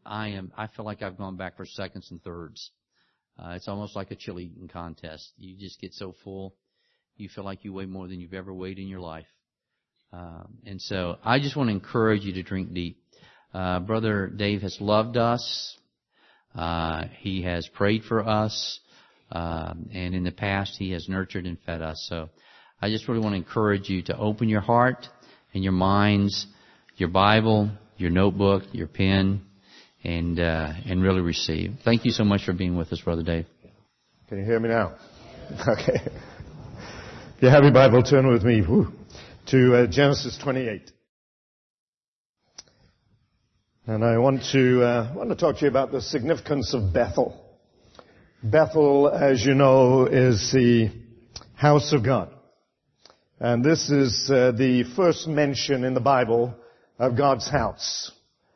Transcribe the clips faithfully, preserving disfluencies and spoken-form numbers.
I am, I feel like I've gone back for seconds and thirds. Uh, it's almost like a chili eating contest. You just get so full. You feel like you weigh more than you've ever weighed in your life. Um, and so I just want to encourage you to drink deep. Uh, Brother Dave has loved us. Uh, he has prayed for us. Um, and in the past, he has nurtured and fed us. So I just really want to encourage you to open your heart and your minds, your Bible, your notebook, your pen, and uh, and really receive. Thank you so much for being with us, Brother Dave. Can you hear me now? Okay. If you have your Bible, turn with me whew, to uh, Genesis twenty-eight. And I want to uh, want to talk to you about the significance of Bethel. Bethel, as you know, is the house of God. And this is uh, the first mention in the Bible of God's house.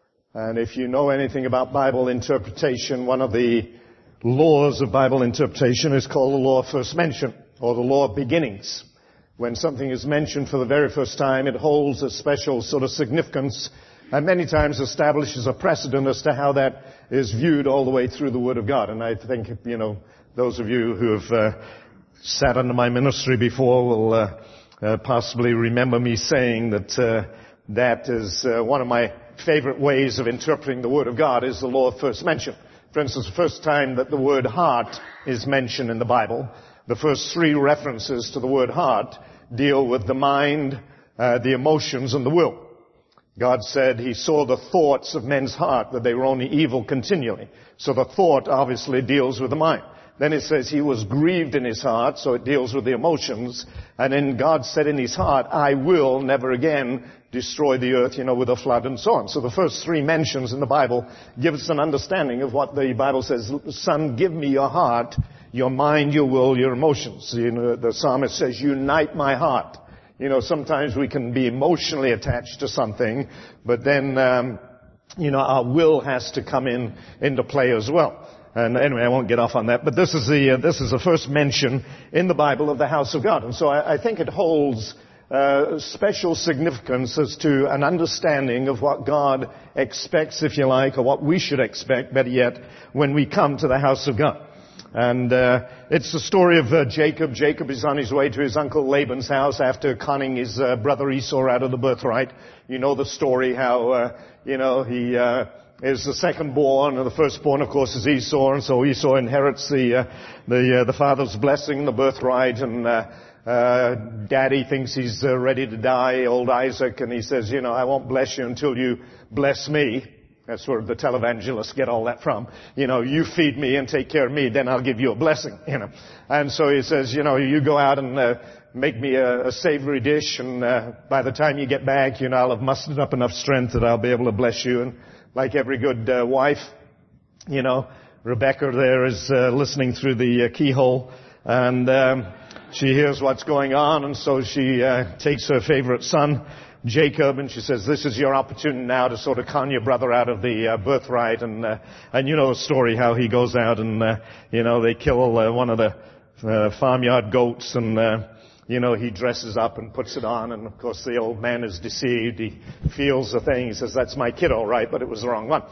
And if you know anything about Bible interpretation, one of the laws of Bible interpretation is called the law of first mention, or the law of beginnings. When something is mentioned for the very first time, it holds a special sort of significance, and many times establishes a precedent as to how that is viewed all the way through the Word of God. And I think, you know, those of you who have uh, sat under my ministry before will uh, uh, possibly remember me saying that uh, that is uh, one of my favorite ways of interpreting the Word of God is the law of first mention. For instance, the first time that the word heart is mentioned in the Bible, the first three references to the word heart deal with the mind, uh, the emotions, and the will. God said He saw the thoughts of men's heart, that they were only evil continually. So the thought obviously deals with the mind. Then it says He was grieved in His heart, so it deals with the emotions. And then God said in His heart, I will never again destroy the earth, you know, with a flood and so on. So the first three mentions in the Bible give us an understanding of what the Bible says. Son, give me your heart, your mind, your will, your emotions. You know, the psalmist says, unite my heart. You know, sometimes we can be emotionally attached to something, but then, um, you know, our will has to come in into play as well. And anyway, I won't get off on that. But this is the uh, this is the first mention in the Bible of the house of God, and so I, I think it holds uh, special significance as to an understanding of what God expects, if you like, or what we should expect, better yet, when we come to the house of God. And uh, it's the story of uh, Jacob. Jacob is on his way to his uncle Laban's house after conning his uh, brother Esau out of the birthright. You know the story, how, uh, you know, he uh, is the second born, and the firstborn, of course, is Esau, and so Esau inherits the uh, the uh, the father's blessing, the birthright, and uh, uh, Daddy thinks he's uh, ready to die, old Isaac, and he says, you know, I won't bless you until you bless me. That's where the televangelists get all that from. You know, you feed me and take care of me, then I'll give you a blessing, you know. And so he says, you know, you go out and uh, make me a, a savory dish, and uh, by the time you get back, you know, I'll have mustered up enough strength that I'll be able to bless you. And like every good uh, wife, you know, Rebecca there is uh, listening through the uh, keyhole, and um, she hears what's going on, and so she uh, takes her favorite son, Jacob, and she says, this is your opportunity now to sort of con your brother out of the uh, birthright. And uh, and you know the story, how he goes out and, uh, you know, they kill uh, one of the uh, farmyard goats, and, uh, you know, he dresses up and puts it on. And, of course, the old man is deceived. He feels the thing. He says, that's my kid, all right, but it was the wrong one.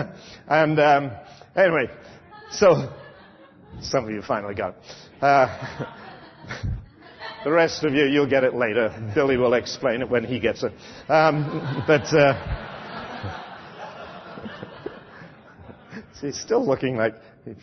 and um, anyway, so some of you finally got it. Uh, The rest of you, you'll get it later. Billy will explain it when he gets it. Um, but uh, he's still looking like...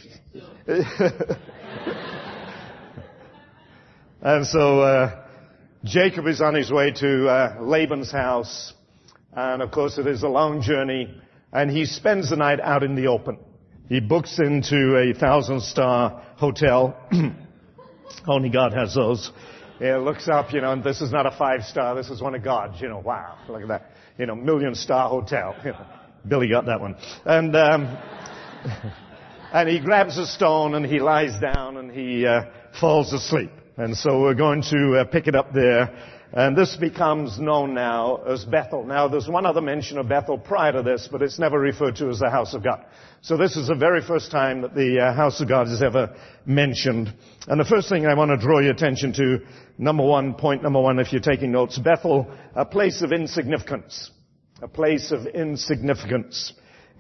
And so uh, Jacob is on his way to uh, Laban's house. And, of course, it is a long journey. And he spends the night out in the open. He books into a thousand-star hotel. Only God has those. Yeah, looks up, you know, and this is not a five-star, this is one of God's, you know, wow, look at that, you know, million-star hotel. You know, Billy got that one. And, um, and he grabs a stone and he lies down and he uh, falls asleep. And so we're going to uh, pick it up there. And this becomes known now as Bethel. Now, there's one other mention of Bethel prior to this, but it's never referred to as the house of God. So this is the very first time that the uh, house of God is ever mentioned. And the first thing I want to draw your attention to, number one, point number one, if you're taking notes, Bethel, a place of insignificance. A place of insignificance.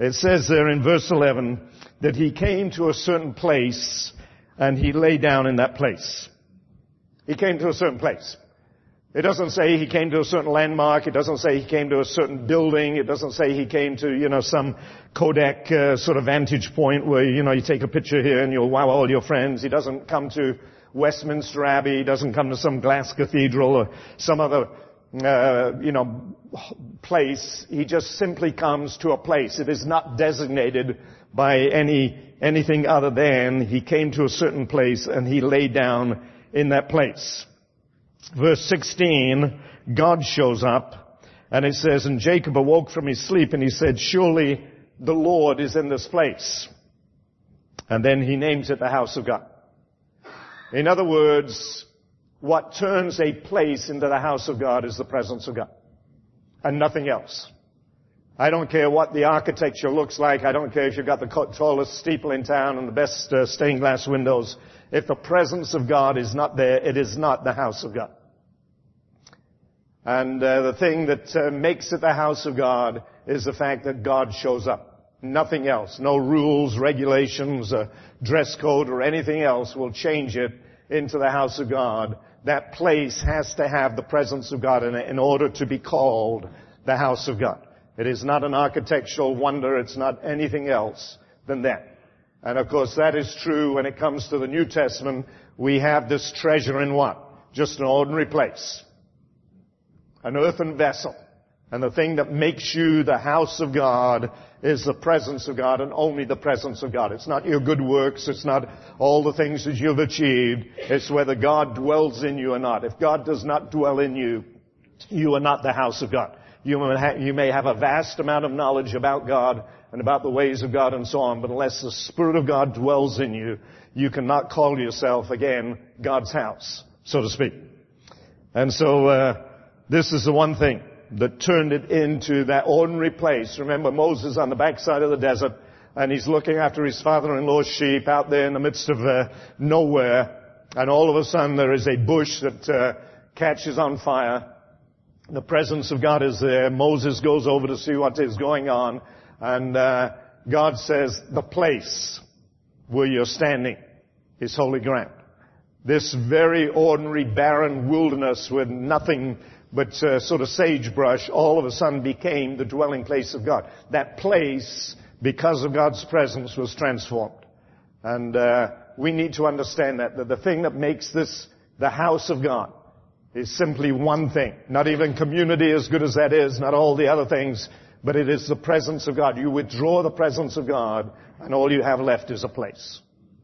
It says there in verse eleven that he came to a certain place and he lay down in that place. He came to a certain place. It doesn't say he came to a certain landmark. It doesn't say he came to a certain building. It doesn't say he came to, you know, some Kodak uh, sort of vantage point where, you know, you take a picture here and you'll wow all your friends. He doesn't come to Westminster Abbey. He doesn't come to some glass cathedral or some other, uh, you know, place. He just simply comes to a place. It is not designated by any, anything other than he came to a certain place and he lay down in that place. Verse sixteen, God shows up, and it says, and Jacob awoke from his sleep, and he said, surely the Lord is in this place. And then he names it the house of God. In other words, what turns a place into the house of God is the presence of God, and nothing else. I don't care what the architecture looks like. I don't care if you've got the tallest steeple in town and the best uh, stained glass windows. If the presence of God is not there, it is not the house of God. And uh, the thing that uh, makes it the house of God is the fact that God shows up. Nothing else. No rules, regulations, uh, dress code, or anything else will change it into the house of God. That place has to have the presence of God in it in order to be called the house of God. It is not an architectural wonder. It's not anything else than that. And of course, that is true when it comes to the New Testament. We have this treasure in what? Just an ordinary place. An earthen vessel. And the thing that makes you the house of God is the presence of God, and only the presence of God. It's not your good works. It's not all the things that you've achieved. It's whether God dwells in you or not. If God does not dwell in you, you are not the house of God. You may, ha- you may have a vast amount of knowledge about God and about the ways of God and so on, but unless the Spirit of God dwells in you, you cannot call yourself, again, God's house, so to speak. And so, uh, this is the one thing that turned it into that ordinary place. Remember Moses on the backside of the desert, and he's looking after his father-in-law's sheep out there in the midst of uh, nowhere, and all of a sudden there is a bush that uh, catches on fire. The presence of God is there. Moses goes over to see what is going on, and uh, God says, the place where you're standing is holy ground. This very ordinary barren wilderness with nothing but uh, sort of sagebrush all of a sudden became the dwelling place of God. That place, because of God's presence, was transformed. And uh, we need to understand that, that the thing that makes this the house of God is simply one thing. Not even community, as good as that is, not all the other things, but it is the presence of God. You withdraw the presence of God, and all you have left is a place.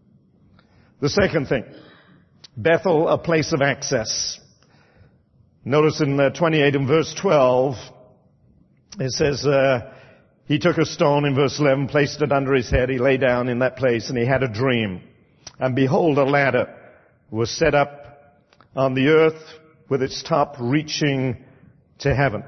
The second thing, Bethel, a place of access. Notice in uh, twenty-eight and verse twelve, it says, uh, he took a stone in verse eleven, placed it under his head, he lay down in that place, and he had a dream. And behold, a ladder was set up on the earth with its top reaching to heaven.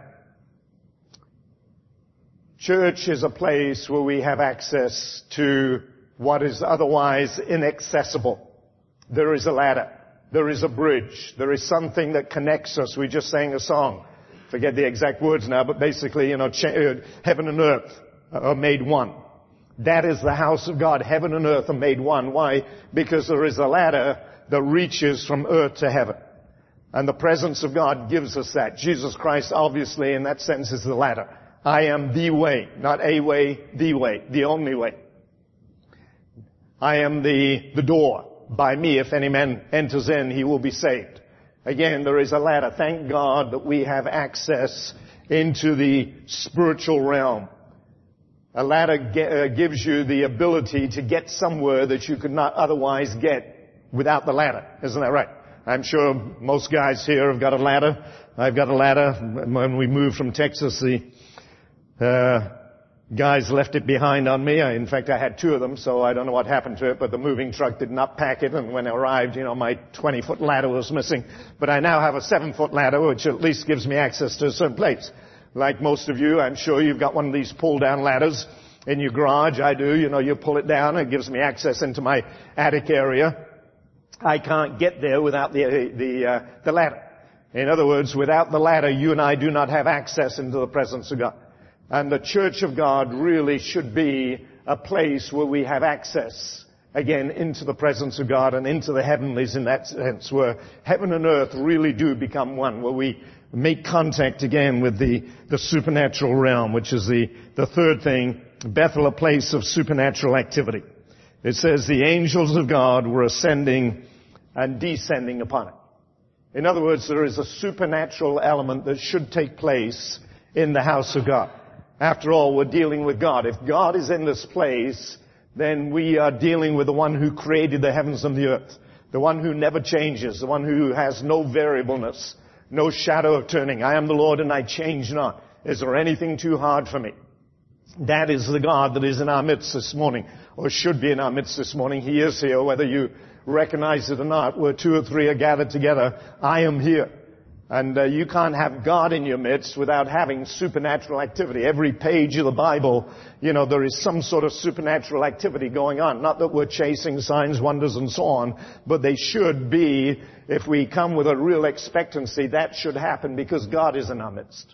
Church is a place where we have access to what is otherwise inaccessible. There is a ladder. There is a bridge. There is something that connects us. We just sang a song. Forget the exact words now, but basically, you know, heaven and earth are made one. That is the house of God. Heaven and earth are made one. Why? Because there is a ladder that reaches from earth to heaven. And the presence of God gives us that. Jesus Christ, obviously, in that sense, is the ladder. I am the way, not a way, the way, the only way. I am the, the door. By me, if any man enters in, he will be saved. Again, there is a ladder. Thank God that we have access into the spiritual realm. A ladder ge- uh, gives you the ability to get somewhere that you could not otherwise get without the ladder. Isn't that right? I'm sure most guys here have got a ladder. I've got a ladder. When we moved from Texas, the uh, guys left it behind on me. I, in fact, I had two of them, so I don't know what happened to it, but the moving truck did not pack it, and when it arrived, you know, my twenty-foot ladder was missing. But I now have a seven-foot ladder, which at least gives me access to a certain place. Like most of you, I'm sure you've got one of these pull-down ladders in your garage. I do. You know, you pull it down, and it gives me access into my attic area. I can't get there without the, the, uh, the ladder. In other words, without the ladder, you and I do not have access into the presence of God. And the church of God really should be a place where we have access, again, into the presence of God and into the heavenlies in that sense, where heaven and earth really do become one, where we make contact again with the, the supernatural realm, which is the, the third thing, Bethel, a place of supernatural activity. It says the angels of God were ascending and descending upon it. In other words, there is a supernatural element that should take place in the house of God. After all, we're dealing with God. If God is in this place, then we are dealing with the one who created the heavens and the earth, the one who never changes, the one who has no variableness, no shadow of turning. I am the Lord and I change not. Is there anything too hard for me? That is the God that is in our midst this morning, or should be in our midst this morning. He is here, whether you recognize it or not. Where two or three are gathered together, I am here. And uh, you can't have God in your midst without having supernatural activity. Every page of the Bible, you know, there is some sort of supernatural activity going on. Not that we're chasing signs, wonders, and so on, but they should be, if we come with a real expectancy, that should happen because God is in our midst.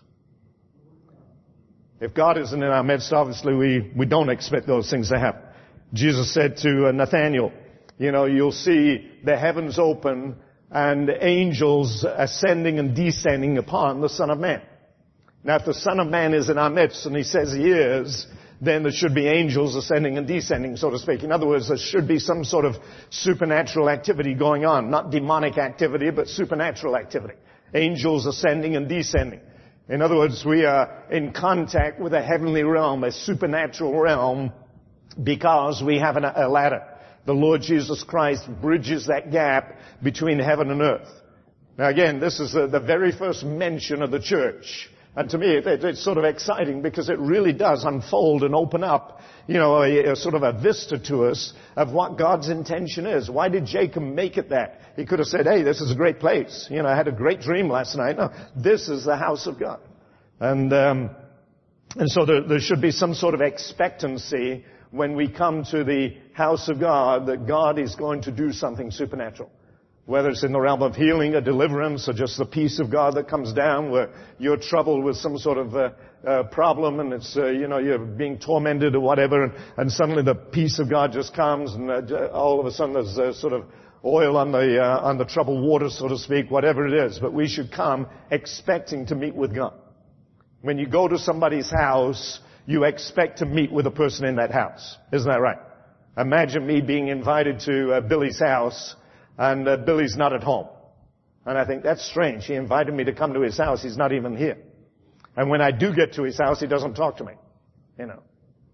If God isn't in our midst, obviously we, we don't expect those things to happen. Jesus said to uh, Nathanael, you know, you'll see the heavens open and angels ascending and descending upon the Son of Man. Now, if the Son of Man is in our midst, and he says he is, then there should be angels ascending and descending, so to speak. In other words, there should be some sort of supernatural activity going on. Not demonic activity, but supernatural activity. Angels ascending and descending. In other words, we are in contact with a heavenly realm, a supernatural realm, because we have a ladder. The Lord Jesus Christ bridges that gap between heaven and earth. Now again, this is the, the very first mention of the church. And to me, it, it, it's sort of exciting because it really does unfold and open up, you know, a, a sort of a vista to us of what God's intention is. Why did Jacob make it that? He could have said, hey, this is a great place. You know, I had a great dream last night. No, this is the house of God. And, um, and so there, there should be some sort of expectancy when we come to the house of God that God is going to do something supernatural. Whether it's in the realm of healing or deliverance or just the peace of God that comes down where you're troubled with some sort of uh, uh, problem and it's, uh, you know, you're being tormented or whatever and, and suddenly the peace of God just comes and uh, all of a sudden there's uh, sort of oil on the, uh, on the troubled water, so to speak, whatever it is. But we should come expecting to meet with God. When you go to somebody's house, you expect to meet with a person in that house. Isn't that right? Imagine me being invited to uh, Billy's house and uh, Billy's not at home. And I think, that's strange. He invited me to come to his house. He's not even here. And when I do get to his house, he doesn't talk to me. You know.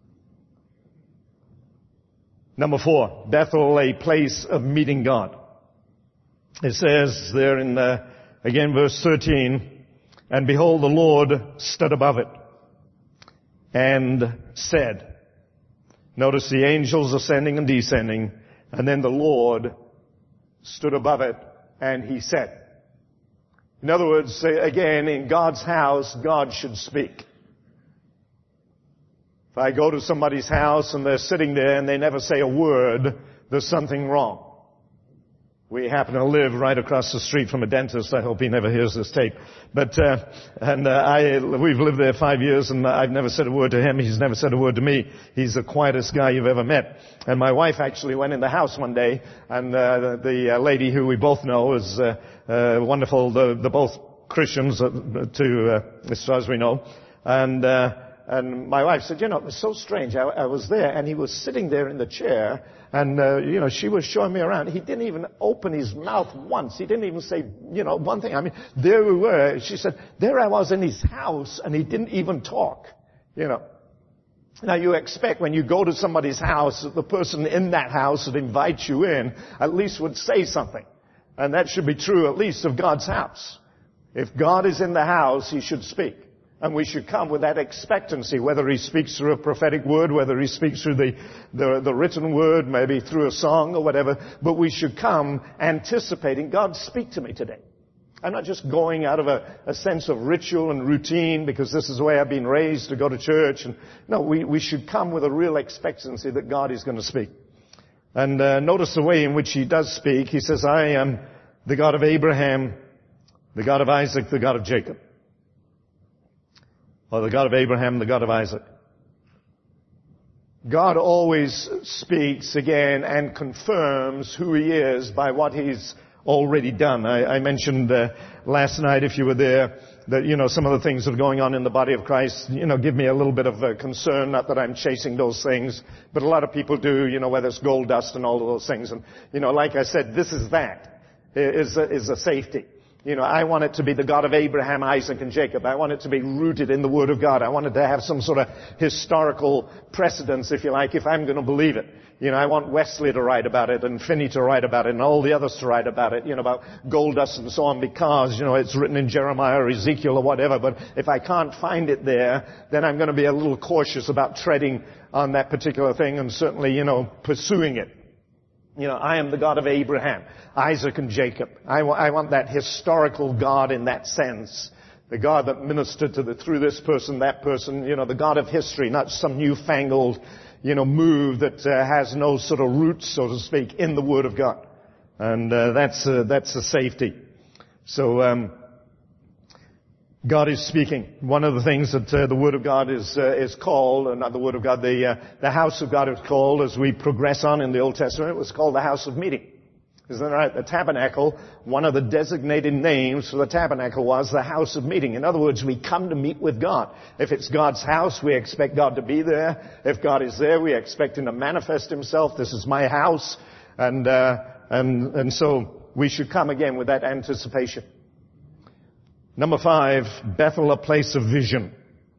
Number four, Bethel, a place of meeting God. It says there in, uh, again, verse thirteen, and behold, the Lord stood above it and said. Notice the angels ascending and descending, and then the Lord stood above it and he said. In other words, again, in God's house, God should speak. If I go to somebody's house and they're sitting there and they never say a word, there's something wrong. We happen to live right across the street from a dentist. I hope he never hears this tape. But, uh, and, uh, I, we've lived there five years and I've never said a word to him. He's never said a word to me. He's the quietest guy you've ever met. And my wife actually went in the house one day and, uh, the uh, lady who we both know is, uh, uh, wonderful. They're, they're both Christians, uh, to, uh, as far as we know. And, uh, and my wife said, you know, it was so strange. I, I was there and he was sitting there in the chair. And, uh, you know, she was showing me around. He didn't even open his mouth once. He didn't even say, you know, one thing. I mean, there we were. She said, there I was in his house and he didn't even talk, you know. Now you expect when you go to somebody's house that the person in that house that invites you in at least would say something. And that should be true at least of God's house. If God is in the house, he should speak. And we should come with that expectancy, whether he speaks through a prophetic word, whether he speaks through the, the, the written word, maybe through a song or whatever. But we should come anticipating, God, speak to me today. I'm not just going out of a, a sense of ritual and routine because this is the way I've been raised to go to church. And no, we, we should come with a real expectancy that God is going to speak. And uh, notice the way in which he does speak. He says, I am the God of Abraham, the God of Isaac, the God of Jacob. or the God of Abraham, the God of Isaac. God always speaks again and confirms who He is by what He's already done. I, I mentioned uh, last night, if you were there, that, you know, some of the things that are going on in the body of Christ, you know, give me a little bit of uh, concern. Not that I'm chasing those things, but a lot of people do, you know, whether it's gold dust and all of those things. And, you know, like I said, this is that, is a, is a safety. You know, I want it to be the God of Abraham, Isaac, and Jacob. I want it to be rooted in the Word of God. I want it to have some sort of historical precedence, if you like, if I'm going to believe it. You know, I want Wesley to write about it, and Finney to write about it, and all the others to write about it, you know, about gold dust and so on, because, you know, it's written in Jeremiah or Ezekiel or whatever. But if I can't find it there, then I'm going to be a little cautious about treading on that particular thing and certainly, you know, pursuing it. You know, I am the God of Abraham, Isaac, and Jacob. I, w- I want that historical God in that sense. The God that ministered to the, through this person, that person, you know, the God of history, not some newfangled, you know, move that uh, has no sort of roots, so to speak, in the Word of God. And uh, that's uh, that's a safety. So um, God is speaking. One of the things that uh, the Word of God is uh, is called, uh, not the Word of God, the uh, the house of God is called, as we progress on in the Old Testament, it was called the house of meeting. Isn't that right? The tabernacle, one of the designated names for the tabernacle was the house of meeting. In other words, we come to meet with God. If it's God's house, we expect God to be there. If God is there, we expect Him to manifest Himself. This is my house. And, uh, and, and so we should come again with that anticipation. Number five, Bethel, a place of vision.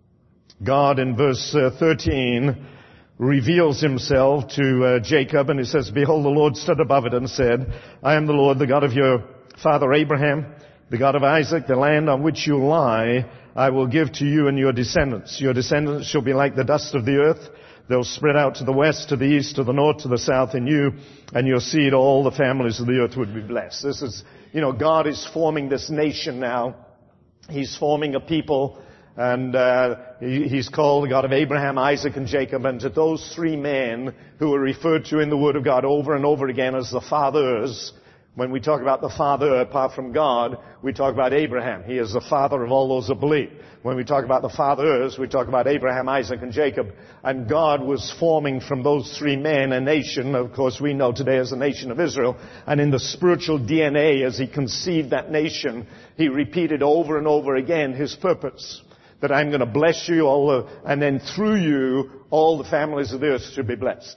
God in verse uh, thirteen reveals Himself to uh, Jacob, and He says, "Behold, the Lord stood above it and said, I am the Lord, the God of your father Abraham, the God of Isaac. The land on which you lie I will give to you and your descendants. Your descendants shall be like the dust of the earth. They'll spread out to the west, to the east, to the north, to the south. In you and your seed all the families of the earth would be blessed." This is, you know, God is forming this nation now. He's forming a people. And uh, he, he's called the God of Abraham, Isaac, and Jacob. And to those three men who are referred to in the Word of God over and over again as the fathers, when we talk about the father apart from God, we talk about Abraham. He is the father of all those that believe. When we talk about the fathers, we talk about Abraham, Isaac, and Jacob. And God was forming from those three men a nation, of course we know today as the nation of Israel. And in the spiritual D N A, as He conceived that nation, He repeated over and over again His purpose. That I'm going to bless you, all the, and then through you, all the families of the earth should be blessed.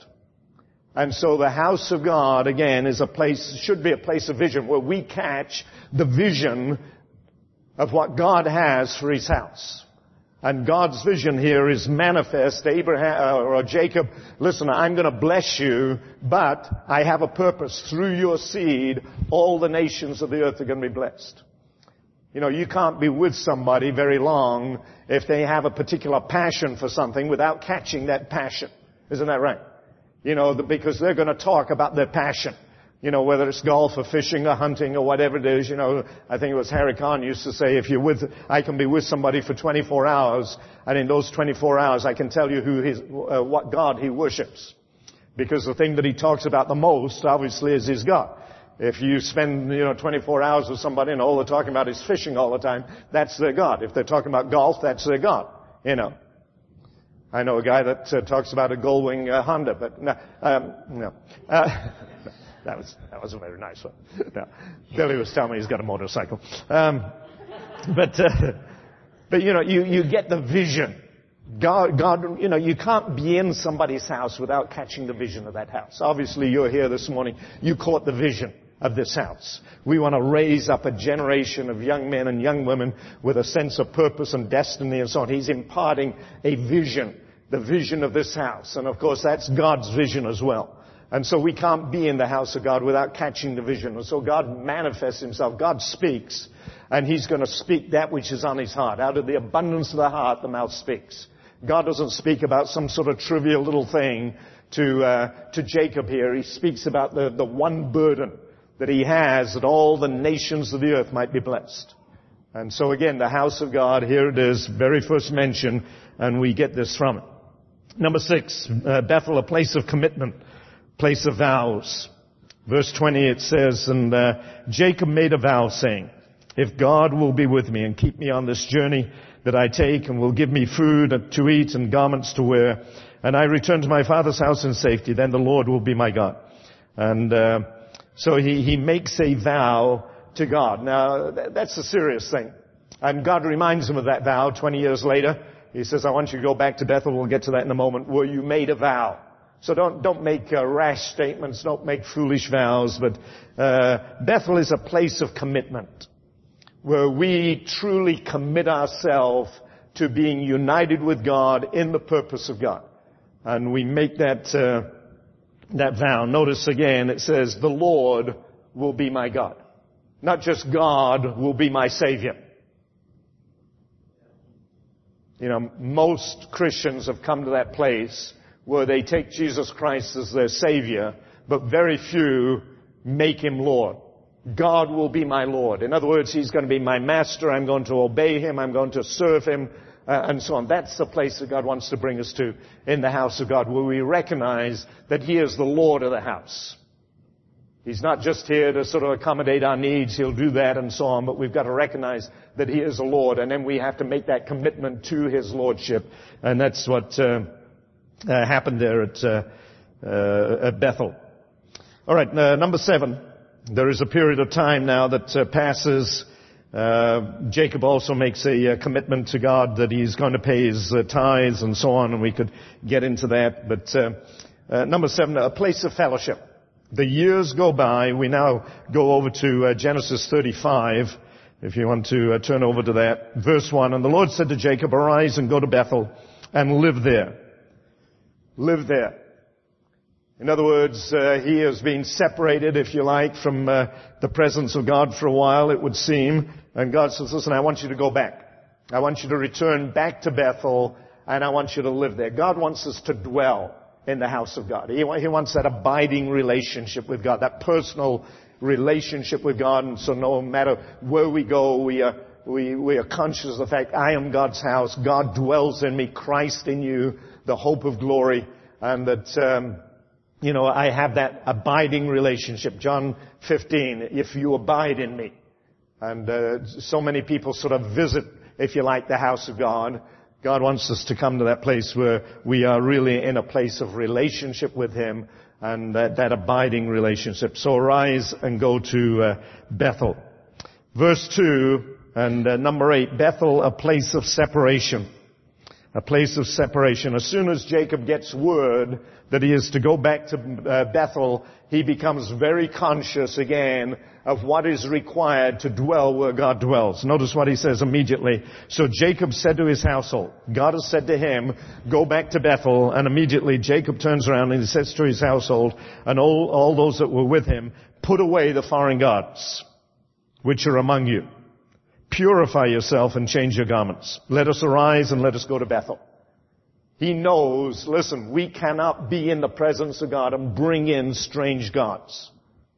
And so the house of God, again, is a place, should be a place of vision, where we catch the vision of what God has for His house. And God's vision here is manifest. Abraham, or Jacob, listen, I'm going to bless you, but I have a purpose. Through your seed, all the nations of the earth are going to be blessed. You know, you can't be with somebody very long if they have a particular passion for something without catching that passion. Isn't that right? You know, because they're going to talk about their passion. You know, whether it's golf or fishing or hunting or whatever it is. You know, I think it was Harry Kahn used to say, if you're with, I can be with somebody for twenty-four hours, and in those twenty-four hours I can tell you who his, uh, what God he worships. Because the thing that he talks about the most, obviously, is his God. If you spend, you know, twenty-four hours with somebody and all they're talking about is fishing all the time, that's their God. If they're talking about golf, that's their God. You know. I know a guy that uh, talks about a Goldwing uh, Honda, but no, um, no. Uh, that was that was a very nice one. No. Billy was telling me he's got a motorcycle. Um, but uh, but you know, you you get the vision. God, God, you know, you can't be in somebody's house without catching the vision of that house. Obviously, you're here this morning. You caught the vision of this house. We want to raise up a generation of young men and young women with a sense of purpose and destiny and so on. He's imparting a vision, the vision of this house. And of course, that's God's vision as well. And so we can't be in the house of God without catching the vision. And so God manifests Himself. God speaks. And He's going to speak that which is on His heart. Out of the abundance of the heart, the mouth speaks. God doesn't speak about some sort of trivial little thing to uh, to Jacob here. He speaks about the, the one burden that He has, that all the nations of the earth might be blessed. And so again, the house of God, here it is, very first mention, and we get this from it. Number six, uh, Bethel, a place of commitment, place of vows. Verse twenty, it says, and uh, Jacob made a vow saying, if God will be with me and keep me on this journey that I take, and will give me food to eat and garments to wear, and I return to my father's house in safety, then the Lord will be my God. And uh, so he, he makes a vow to God. Now, that's a serious thing. And God reminds him of that vow twenty years later. He says, I want you to go back to Bethel. We'll get to that in a moment, where you made a vow. So don't, don't make uh, rash statements. Don't make foolish vows. But uh, Bethel is a place of commitment, where we truly commit ourselves to being united with God in the purpose of God. And we make that, uh, that vow. Notice again, it says, the Lord will be my God. Not just God will be my Savior. You know, most Christians have come to that place where they take Jesus Christ as their Savior, but very few make Him Lord. God will be my Lord. In other words, He's going to be my master. I'm going to obey Him. I'm going to serve Him, uh, and so on. That's the place that God wants to bring us to in the house of God, where we recognize that He is the Lord of the house. He's not just here to sort of accommodate our needs. He'll do that and so on. But we've got to recognize that He is the Lord. And then we have to make that commitment to His Lordship. And that's what uh, uh, happened there at, uh, uh, at Bethel. All right, uh, number seven. There is a period of time now that uh, passes. Uh, Jacob also makes a uh, commitment to God that he's going to pay his uh, tithes and so on. And we could get into that. But uh, uh, number seven, a place of fellowship. The years go by. We now go over to uh, Genesis thirty-five, if you want to uh, turn over to that. Verse one, and the Lord said to Jacob, arise and go to Bethel and live there. Live there. In other words, uh, he has been separated, if you like, from uh, the presence of God for a while, it would seem. And God says, listen, I want you to go back. I want you to return back to Bethel, and I want you to live there. God wants us to dwell in the house of God. He, he wants that abiding relationship with God, that personal relationship with God. And so no matter where we go, we are, we, we are conscious of the fact, I am God's house. God dwells in me, Christ in you, the hope of glory. And that, um, you know, I have that abiding relationship. John fifteen, if you abide in me. And uh, so many people sort of visit, if you like, the house of God. God wants us to come to that place where we are really in a place of relationship with Him, and that, that abiding relationship. So arise and go to uh, Bethel. Verse two and uh, number eight, Bethel, a place of separation. A place of separation. As soon as Jacob gets word that he is to go back to uh, Bethel, he becomes very conscious again of what is required to dwell where God dwells. Notice what he says immediately. So Jacob said to his household, God has said to him, go back to Bethel. And immediately Jacob turns around and he says to his household and all, all those that were with him, put away the foreign gods which are among you. Purify yourself and change your garments. Let us arise and let us go to Bethel. He knows, listen, we cannot be in the presence of God and bring in strange gods.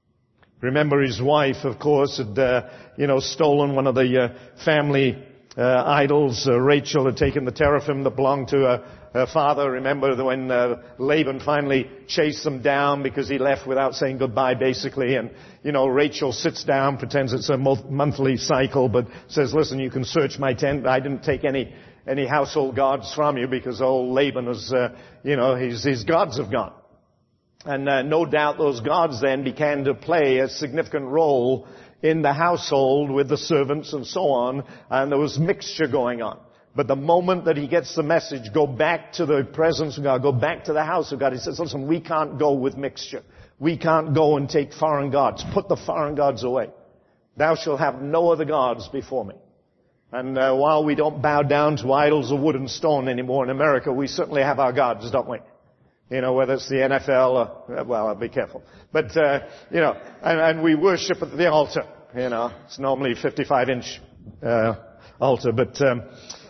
Remember his wife, of course, had, uh, you know, stolen one of the uh, family uh, idols. Uh, Rachel had taken the teraphim that belonged to her, her father. Remember when uh, Laban finally chased them down because he left without saying goodbye, basically. And, you know, Rachel sits down, pretends it's a monthly cycle, but says, listen, you can search my tent. I didn't take any any household gods from you because old Laban is, uh, you know, his, his gods have gone. And uh, no doubt those gods then began to play a significant role in the household with the servants and so on, and there was mixture going on. But the moment that he gets the message, go back to the presence of God, go back to the house of God, he says, listen, we can't go with mixture. We can't go and take foreign gods. Put the foreign gods away. Thou shalt have no other gods before me. And uh, while we don't bow down to idols of wood and stone anymore in America, we certainly have our gods, don't we? You know, whether it's the N F L or, well, I'll be careful. But, uh, you know, and, and we worship at the altar. You know, it's normally fifty-five inch uh, altar, but um,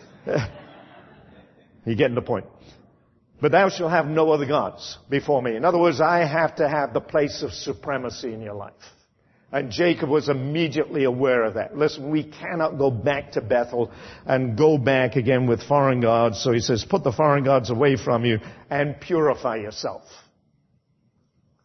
you're getting the point. But thou shalt have no other gods before me. In other words, I have to have the place of supremacy in your life. And Jacob was immediately aware of that. Listen, we cannot go back to Bethel and go back again with foreign gods. So he says, put the foreign gods away from you and purify yourself.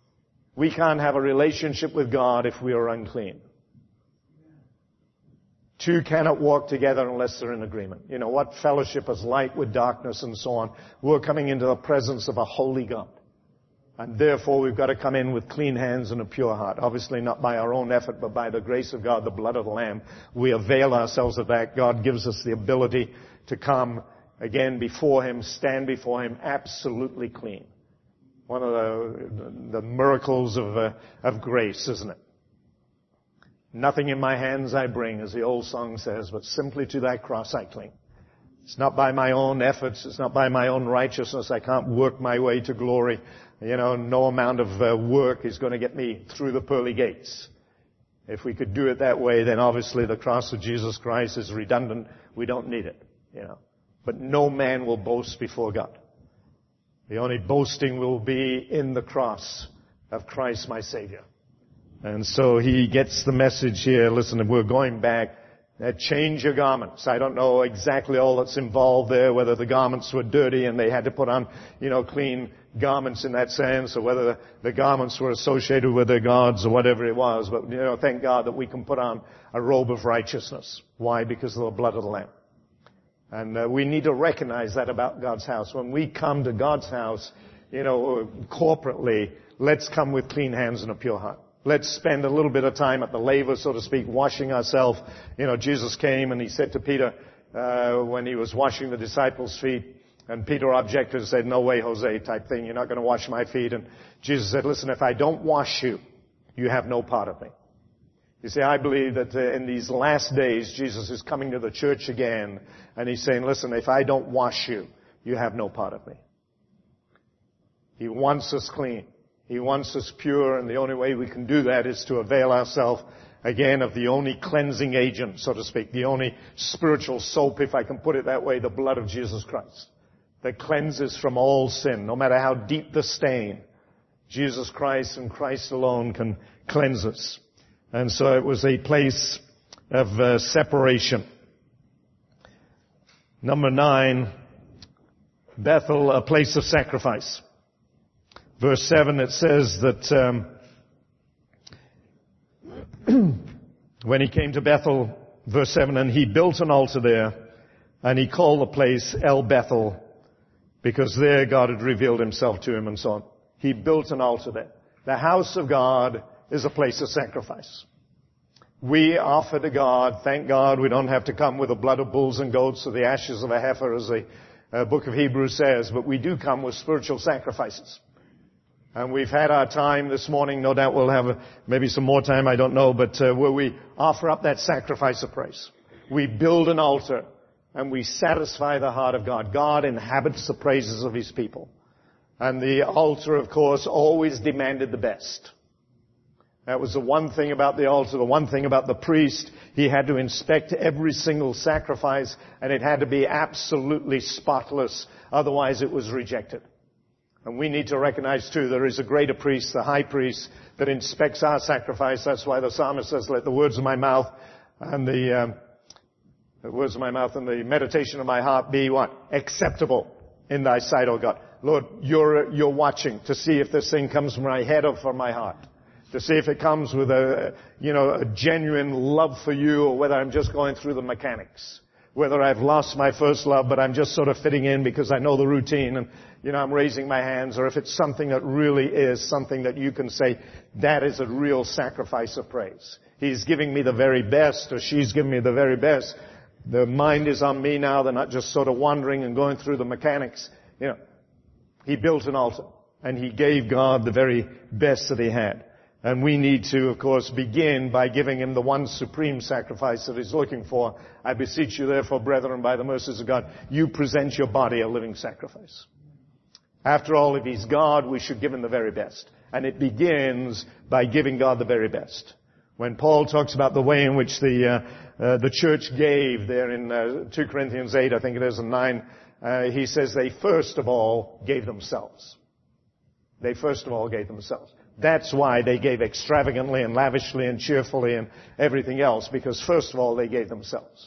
We can't have a relationship with God if we are unclean. Two cannot walk together unless they're in agreement. You know, what fellowship is light with darkness and so on? We're coming into the presence of a holy God. And therefore we've got to come in with clean hands and a pure heart. Obviously not by our own effort, but by the grace of God, the blood of the Lamb. We avail ourselves of that. God gives us the ability to come again before Him, stand before Him absolutely clean. One of the, the miracles of, uh, of grace, isn't it? Nothing in my hands I bring, as the old song says, but simply to thy cross I cling. It's not by my own efforts. It's not by my own righteousness. I can't work my way to glory. You know, no amount of uh, work is going to get me through the pearly gates. If we could do it that way, then obviously the cross of Jesus Christ is redundant. We don't need it, you know. But no man will boast before God. The only boasting will be in the cross of Christ my Savior. And so he gets the message here. Listen, we're going back. Uh, change your garments. I don't know exactly all that's involved there, whether the garments were dirty and they had to put on, you know, clean garments in that sense, or whether the, the garments were associated with their gods or whatever it was. But, you know, thank God that we can put on a robe of righteousness. Why? Because of the blood of the Lamb. And uh, we need to recognize that about God's house. When we come to God's house, you know, corporately, let's come with clean hands and a pure heart. Let's spend a little bit of time at the laver, so to speak, washing ourselves. You know, Jesus came and he said to Peter, uh, when he was washing the disciples' feet, and Peter objected and said, no way, Jose, type thing. You're not going to wash my feet. And Jesus said, listen, if I don't wash you, you have no part of me. You see, I believe that uh, in these last days, Jesus is coming to the church again, and he's saying, listen, if I don't wash you, you have no part of me. He wants us clean. He wants us pure, and the only way we can do that is to avail ourselves, again, of the only cleansing agent, so to speak, the only spiritual soap, if I can put it that way, the blood of Jesus Christ, that cleanses from all sin, no matter how deep the stain. Jesus Christ and Christ alone can cleanse us. And so it was a place of uh, separation. Number nine, Bethel, a place of sacrifice. Verse seven, it says that um, when he came to Bethel, verse seven, and he built an altar there, and he called the place El Bethel, because there God had revealed himself to him and so on. He built an altar there. The house of God is a place of sacrifice. We offer to God, thank God we don't have to come with the blood of bulls and goats or the ashes of a heifer, as the uh, book of Hebrews says, but we do come with spiritual sacrifices. And we've had our time this morning. No doubt we'll have a, maybe some more time, I don't know, but uh, where we offer up that sacrifice of praise. We build an altar and we satisfy the heart of God. God inhabits the praises of His people. And the altar, of course, always demanded the best. That was the one thing about the altar, the one thing about the priest. He had to inspect every single sacrifice, and it had to be absolutely spotless. Otherwise, it was rejected. And we need to recognize, too, there is a greater priest, the high priest, that inspects our sacrifice. That's why the psalmist says, let the words of my mouth and the, um, the words of my mouth and the meditation of my heart be what? Acceptable in thy sight, O God. Lord, you're, you're watching to see if this thing comes from my head or from my heart. To see if it comes with a, you know, a genuine love for you, or whether I'm just going through the mechanics. Whether I've lost my first love, but I'm just sort of fitting in because I know the routine and, you know, I'm raising my hands, or if it's something that really is something that you can say, that is a real sacrifice of praise. He's giving me the very best, or she's giving me the very best. The mind is on me now. They're not just sort of wandering and going through the mechanics. You know, he built an altar and he gave God the very best that he had. And we need to, of course, begin by giving him the one supreme sacrifice that he's looking for. I beseech you, therefore, brethren, by the mercies of God, you present your body a living sacrifice. After all, if he's God, we should give him the very best. And it begins by giving God the very best. When Paul talks about the way in which the uh, uh, the church gave there in uh, Second Corinthians eight, I think it is, and nine, uh, he says they first of all gave themselves. They first of all gave themselves. That's why they gave extravagantly and lavishly and cheerfully and everything else, because first of all they gave themselves.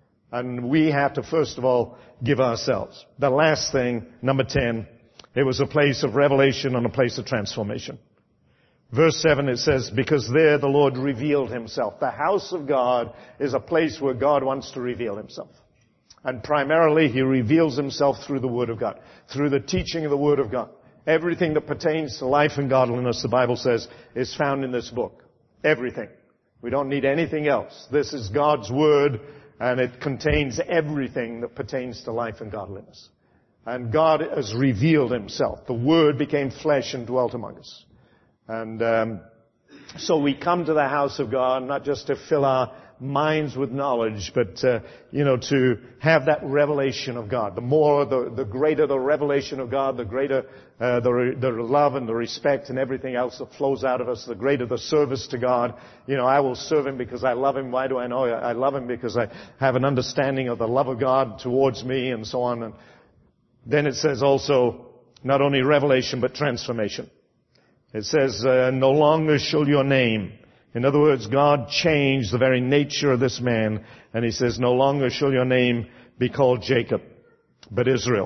And we have to first of all give ourselves. The last thing, number ten, it was a place of revelation and a place of transformation. Verse seven, it says, because there the Lord revealed himself. The house of God is a place where God wants to reveal himself. And primarily he reveals himself through the Word of God, through the teaching of the Word of God. Everything that pertains to life and godliness, the Bible says, is found in this book. Everything. We don't need anything else. This is God's Word, and it contains everything that pertains to life and godliness. And God has revealed himself. The Word became flesh and dwelt among us. And um, so we come to the house of God not just to fill our minds with knowledge, but uh, you know, to have that revelation of God. The more, the, the greater the revelation of God, the greater uh, the, the love and the respect and everything else that flows out of us, the greater the service to God. You know, I will serve him because I love him. Why do I know I love him? Because I have an understanding of the love of God towards me, and so on. And then it says also, not only revelation, but transformation. It says, uh, no longer shall your name. In other words, God changed the very nature of this man, and he says, no longer shall your name be called Jacob, but Israel.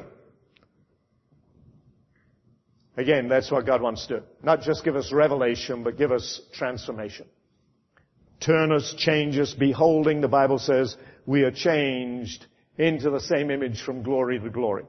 Again, that's what God wants to do. Not just give us revelation, but give us transformation. Turn us, change us, beholding, the Bible says, we are changed into the same image from glory to glory.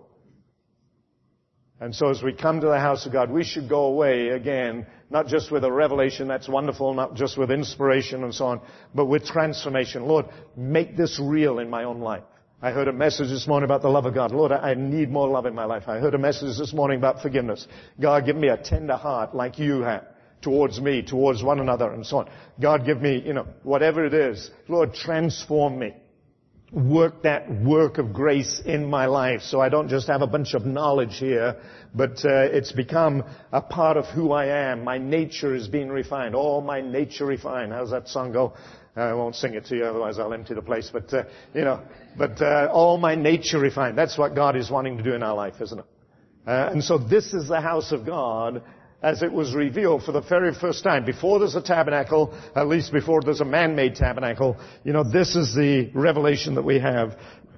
And so as we come to the house of God, we should go away again, not just with a revelation, that's wonderful, not just with inspiration and so on, but with transformation. Lord, make this real in my own life. I heard a message this morning about the love of God. Lord, I need more love in my life. I heard a message this morning about forgiveness. God, give me a tender heart like you have towards me, towards one another, and so on. God, give me, you know, whatever it is. Lord, transform me. Work that work of grace in my life so I don't just have a bunch of knowledge here, but uh, it's become a part of who I am. My nature is being refined. All my nature refined. How's that song go? I won't sing it to you, otherwise I'll empty the place. But, uh, you know, but uh, all my nature refined. That's what God is wanting to do in our life, isn't it? Uh, and so this is the house of God as it was revealed for the very first time. Before there's a tabernacle, at least before there's a man-made tabernacle, you know, this is the revelation that we have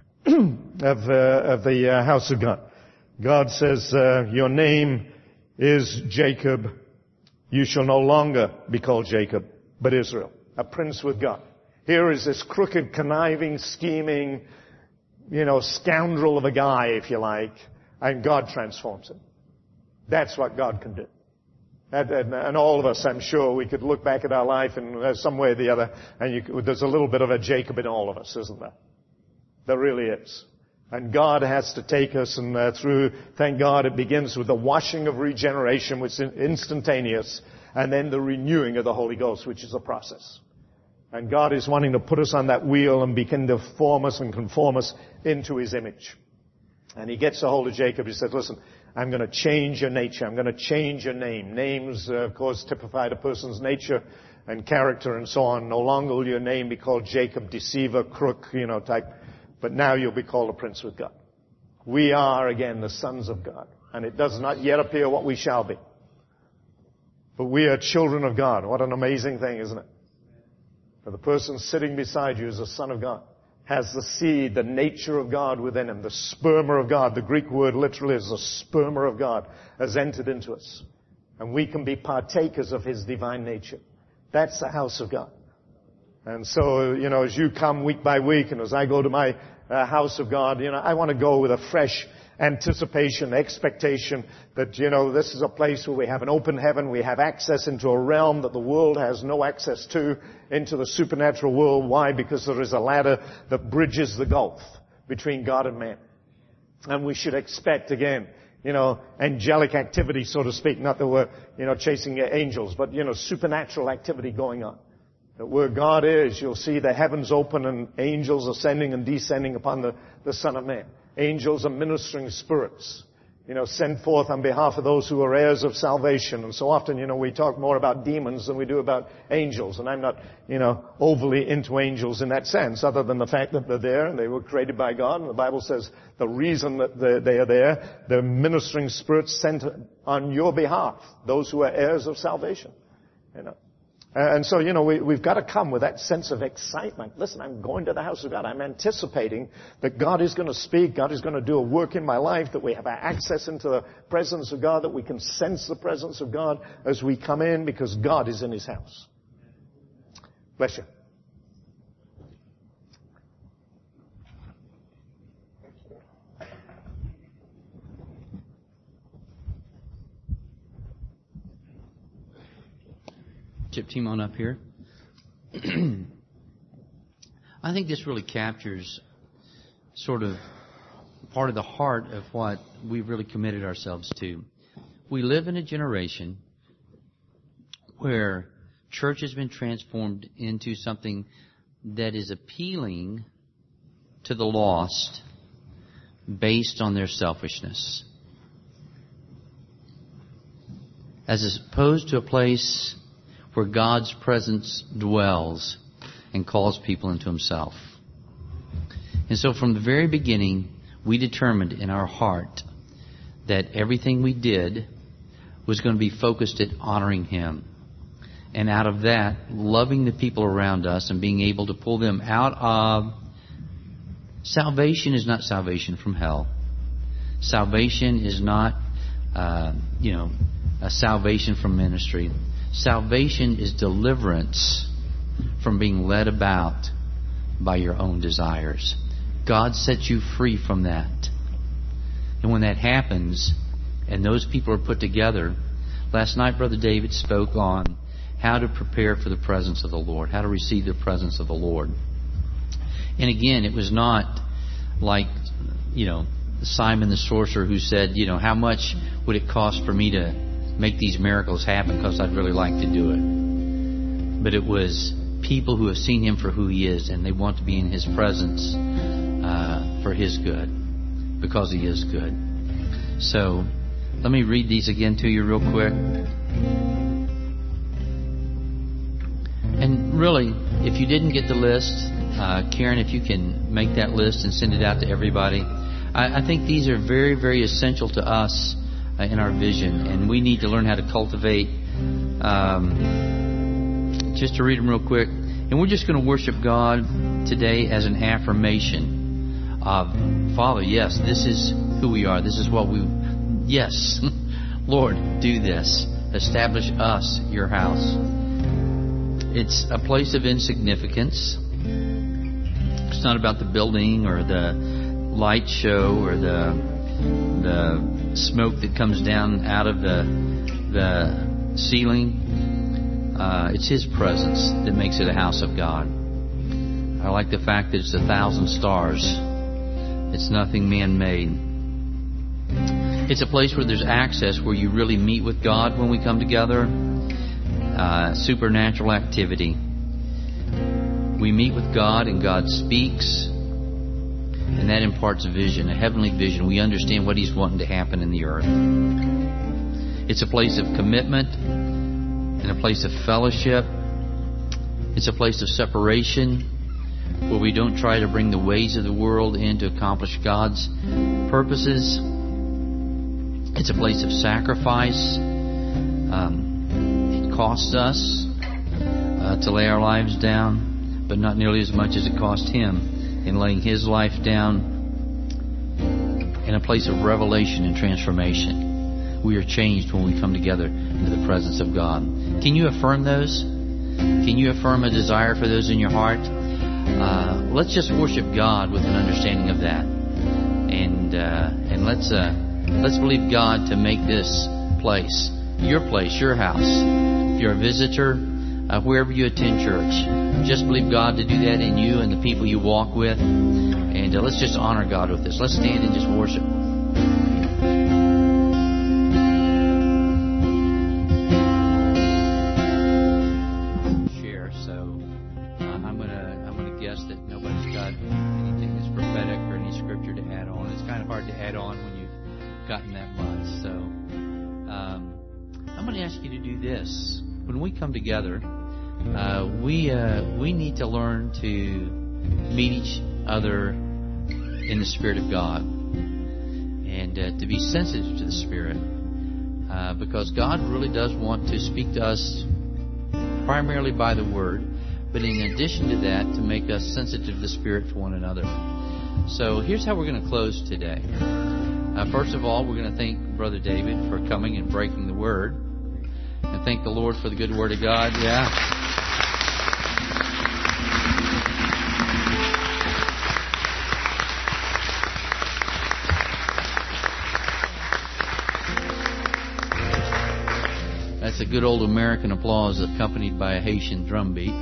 of, uh, of the uh, house of God. God says, uh, your name is Jacob. You shall no longer be called Jacob, but Israel, a prince with God. Here is this crooked, conniving, scheming, you know, scoundrel of a guy, if you like, and God transforms him. That's what God can do. And, and, and all of us, I'm sure, we could look back at our life in uh, some way or the other, and you, there's a little bit of a Jacob in all of us, isn't there? There really is. And God has to take us, and uh, through, thank God, it begins with the washing of regeneration, which is instantaneous, and then the renewing of the Holy Ghost, which is a process. And God is wanting to put us on that wheel and begin to form us and conform us into His image. And He gets a hold of Jacob. He says, listen, I'm going to change your nature. I'm going to change your name. Names, uh, of course, typify a person's nature and character and so on. No longer will your name be called Jacob, deceiver, crook, you know, type. But now you'll be called a prince with God. We are, again, the sons of God. And it does not yet appear what we shall be. But we are children of God. What an amazing thing, isn't it? For the person sitting beside you is a son of God. Has the seed, the nature of God within him, the sperma of God. The Greek word literally is the sperma of God has entered into us. And we can be partakers of His divine nature. That's the house of God. And so, you know, as you come week by week and as I go to my uh, house of God, you know, I want to go with a fresh anticipation, expectation that, you know, this is a place where we have an open heaven, we have access into a realm that the world has no access to, into the supernatural world. Why? Because there is a ladder that bridges the gulf between God and man. And we should expect, again, you know, angelic activity, so to speak. Not that we're, you know, chasing angels, but, you know, supernatural activity going on. That where God is, you'll see the heavens open and angels ascending and descending upon the, the Son of Man. Angels are ministering spirits, you know, sent forth on behalf of those who are heirs of salvation. And so often, you know, we talk more about demons than we do about angels. And I'm not, you know, overly into angels in that sense, other than the fact that they're there and they were created by God. And the Bible says the reason that they are there, they're ministering spirits sent on your behalf, those who are heirs of salvation, you know. And so, you know, we, we've got to come with that sense of excitement. Listen, I'm going to the house of God. I'm anticipating that God is going to speak. God is going to do a work in my life, that we have access into the presence of God, that we can sense the presence of God as we come in because God is in His house. Bless you. Chip team on up here. I think this really captures sort of part of the heart of what we've really committed ourselves to. We live in a generation where church has been transformed into something that is appealing to the lost based on their selfishness, as opposed to a place where God's presence dwells and calls people into Himself. And so from the very beginning, we determined in our heart that everything we did was going to be focused at honoring Him. And out of that, loving the people around us and being able to pull them out of... Salvation is not salvation from hell. Salvation is not, uh, you know, a salvation from ministry. Salvation is deliverance from being led about by your own desires. God sets you free from that. And when that happens, and those people are put together, last night Brother David spoke on how to prepare for the presence of the Lord, how to receive the presence of the Lord. And again, it was not like, you know, Simon the sorcerer who said, you know, how much would it cost for me to make these miracles happen because I'd really like to do it. But it was people who have seen Him for who He is, and they want to be in His presence uh, for His good, because He is good. So let me read these again to you real quick. And really, if you didn't get the list, uh, Karen, if you can make that list and send it out to everybody. I, I think these are very, very essential to us in our vision, and we need to learn how to cultivate. Um, just to read them real quick, and we're just going to worship God today as an affirmation of, Father, yes, this is who we are. This is what we. Yes, Lord, do this. Establish us, your house. It's a place of insignificance. It's not about the building or the light show or the the. smoke that comes down out of the the ceiling. Uh, it's His presence that makes it a house of God. I like the fact that it's a thousand stars. It's nothing man-made. It's a place where there's access, where you really meet with God when we come together. Uh, supernatural activity. We meet with God and God speaks. And that imparts a vision, a heavenly vision. We understand what He's wanting to happen in the earth. It's a place of commitment and a place of fellowship. It's a place of separation where we don't try to bring the ways of the world in to accomplish God's purposes. It's a place of sacrifice. Um, it costs us uh, to lay our lives down, but not nearly as much as it cost Him in laying His life down. In a place of revelation and transformation. We are changed when we come together into the presence of God. Can you affirm those? Can you affirm a desire for those in your heart? Uh, let's just worship God with an understanding of that, and uh, and let's uh, let's believe God to make this place your place, your house. If you're a visitor, uh, wherever you attend church, just believe God to do that in you and the people you walk with. And uh, let's just honor God with this. Let's stand and just worship. Share. So uh, I'm gonna I'm gonna guess that nobody's got anything that's prophetic or any scripture to add on. It's kind of hard to add on when you've gotten that much. So um, I'm going to ask you to do this. When we come together, uh, we uh, we need to learn to meet each other in the Spirit of God, and uh, to be sensitive to the Spirit, uh, because God really does want to speak to us primarily by the Word, but in addition to that, to make us sensitive to the Spirit for one another. So here's how we're going to close today. Uh, first of all, we're going to thank Brother David for coming and breaking the Word. And thank the Lord for the good Word of God. Yeah. That's a good old American applause accompanied by a Haitian drum beat.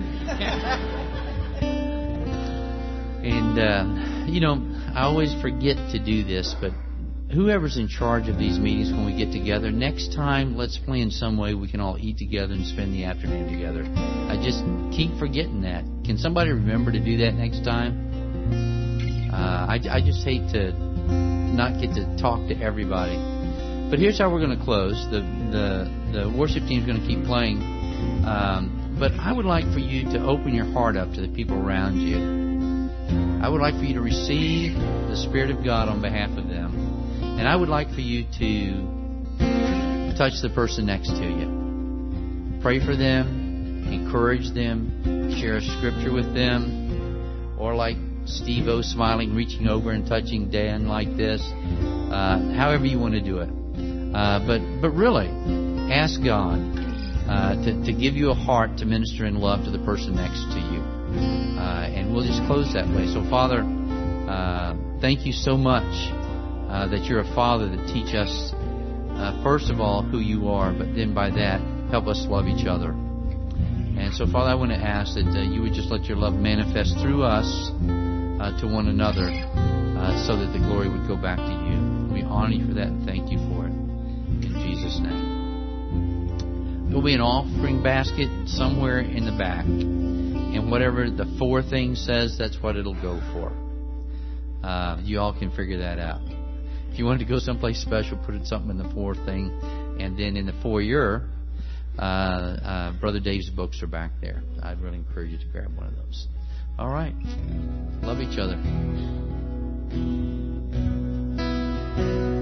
And, uh, you know, I always forget to do this, but whoever's in charge of these meetings when we get together, next time, let's plan some way we can all eat together and spend the afternoon together. I just keep forgetting that. Can somebody remember to do that next time? Uh, I, I just hate to not get to talk to everybody. But here's how we're going to close. The the, the worship team's going to keep playing. Um, but I would like for you to open your heart up to the people around you. I would like for you to receive the Spirit of God on behalf of them. And I would like for you to touch the person next to you. Pray for them, encourage them, share a scripture with them, or like Steve-O smiling, reaching over and touching Dan like this, uh, however you want to do it. Uh, but but really, ask God uh, to, to give you a heart to minister in love to the person next to you. Uh, and we'll just close that way. So, Father, uh, thank you so much uh, that you're a Father that teach us, uh, first of all, who you are, but then by that, help us love each other. And so, Father, I want to ask that uh, you would just let your love manifest through us uh, to one another uh, so that the glory would go back to you. We honor you for that and thank you for it. In Jesus' name. There will be an offering basket somewhere in the back. And whatever the four thing says, that's what it'll go for. Uh, you all can figure that out. If you wanted to go someplace special, put it something in the four thing. And then in the foyer, uh, uh, Brother Dave's books are back there. I'd really encourage you to grab one of those. All right. Love each other.